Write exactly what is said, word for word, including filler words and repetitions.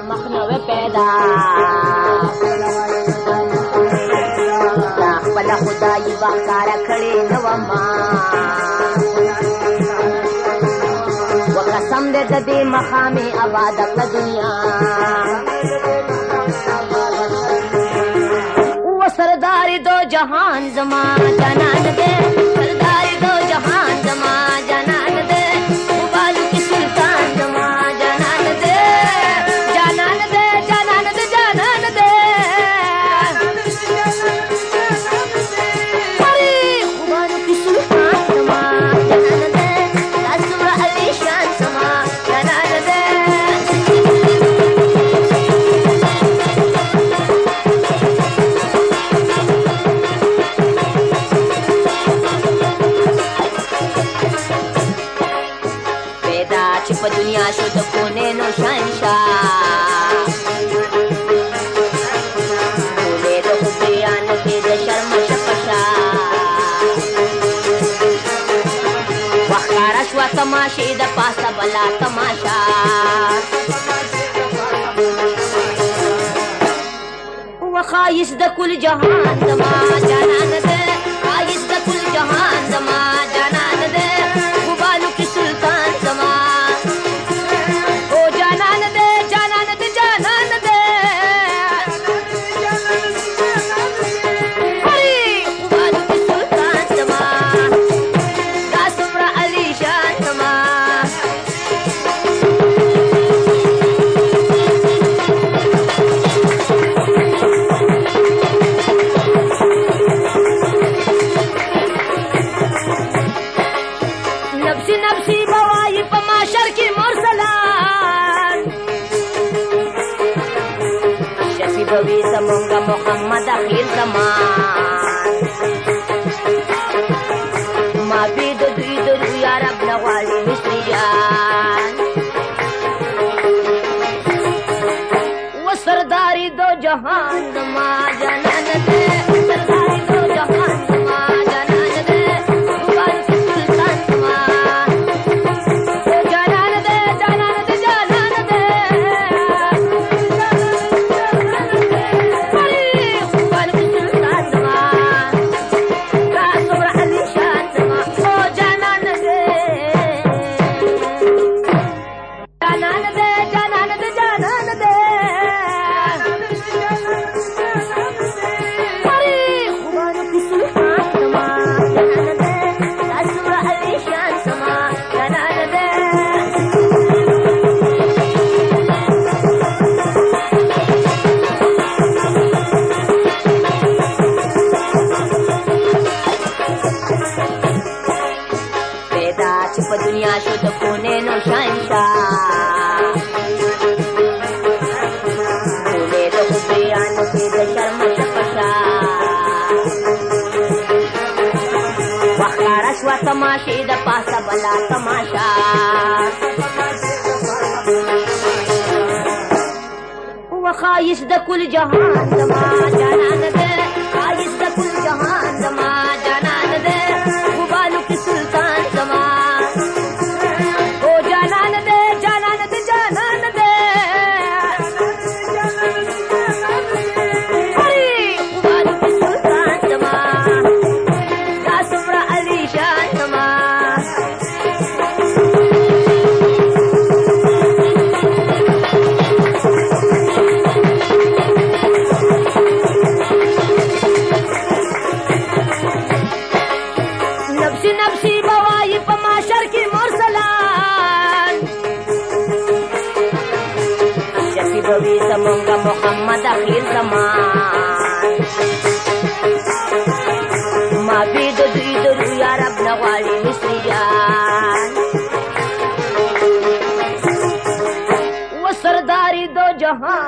مخنوي پیدا دا خپل خدای وقاره کړي نو ما وقسم دې د دې مخامه آباد په دنیا و سردار دو جهان زما جانان دې سردار دو جهان زما جانان دې مبالو کی سلطان زما جانان دې جانان دې جانان دې جانان دې په دنیا شو د کونه نو شانشاه ولې د خوبیان کې د شرم شپشا وخاره شو تماشې د پاسه بلا تماشا وخایس د کل جهان زما جانان ده خایس د کل جهان زما جانان ده خوبانو کې سلطان زما زمونگا محمد اخیر زمان ما بید دوی درو یا رب نوالی مصریان و سرداری دو جہان زما جانان دے سرداری دو جہان زما جانان دے مبال کی سلطان زما جانان دے جانان دے جانان دے तमाशे द पासा बला तमाशा वखाइस द कुल जहान जमा जानन दे खाइस द कुल जहान जमा जानन दे गुबालू की सुल्तान जमा ओ जानन दे जानन दे जानन दे अरे गुबालू की सुल्तान जमा या सुमरा अली शान जमा زمونگا محمد اخیر زمان ما بید دوی درو یا رب نغوالی مصریان و سرداری دو جہان